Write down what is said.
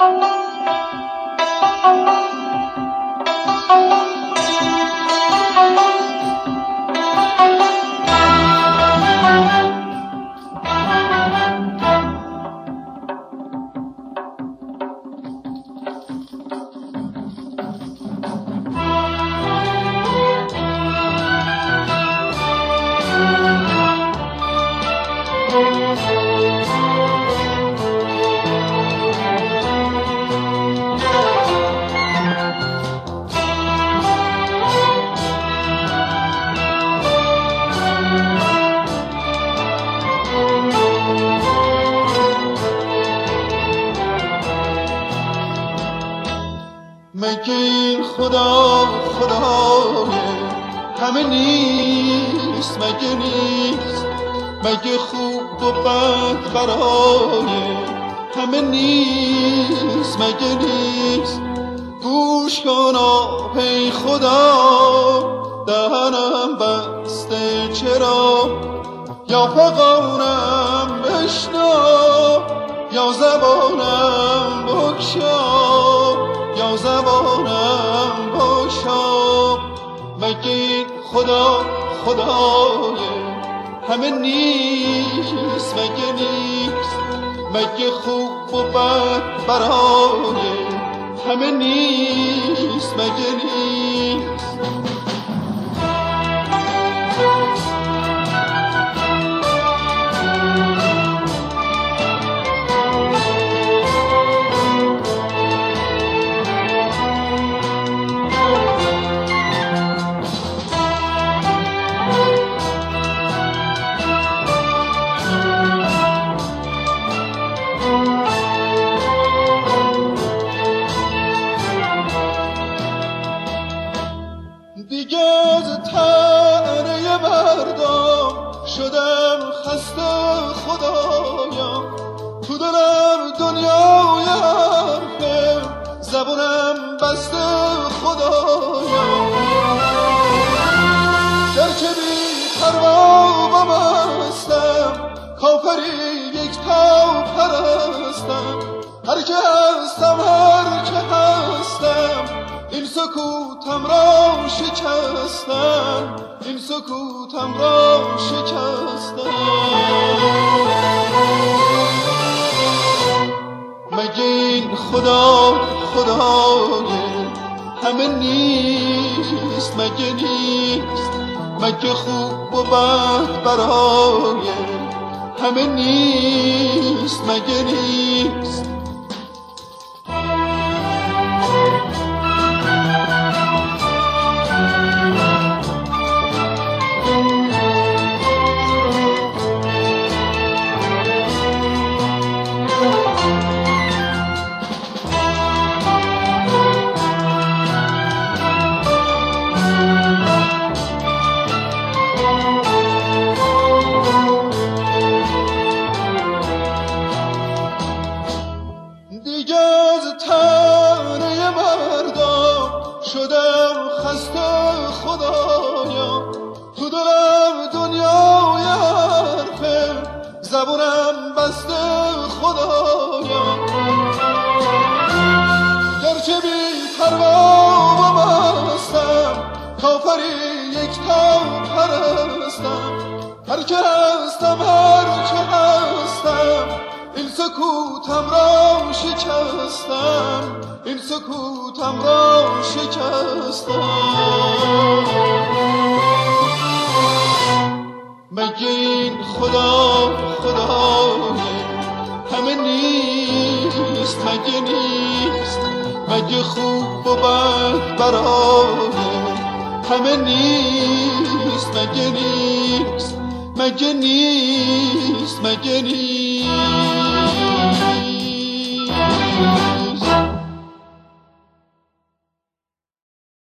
مگه این خدا خدای همه نیست؟ مگه نیست؟ مگه خوب و بد برای همه نیست؟ مگه نیست؟ گوش کن ای خدا، دهنم بسته چرا؟ یا فغانم بشنو یا زبانم بگشا، یا زبانم بگشا. مگه این خدا خدای همه نیست؟ مگه نیست؟ مگه خوب و بد برای همه نیست؟ مگه نیست؟ دیگه از طعنه مردم شدم خسته خدایا، تو دلم دنیای حرفه، زبونم بسته خدایا. گرچه بی پروا و مستم، کافری یک تا پرستم، هر که هستم هر که هستم، این سکوتم را شکستم، این سکوتم را شکستم. مگه این خدا خدای همه نیست؟ مگه نیست؟ مگه خوب و بد برای همه نیست؟ مگه نیست؟ دیگه از طعنه مردم شدم خسته خدایا، تو دلم دنیای حرفه، زبونم بسته خدایا. گرچه بی پروا و مستم، کافری یک تا پرستم، هر که هستم هر که هستم، این سکوتم را شکستم، این سکوتم را شکستم. مگه این خدا خدای همه نیست؟ مگه نیست؟ مگه خوب و بد برای همه نیست؟ مگه نیست؟ مگه نیست؟ مگه نیست؟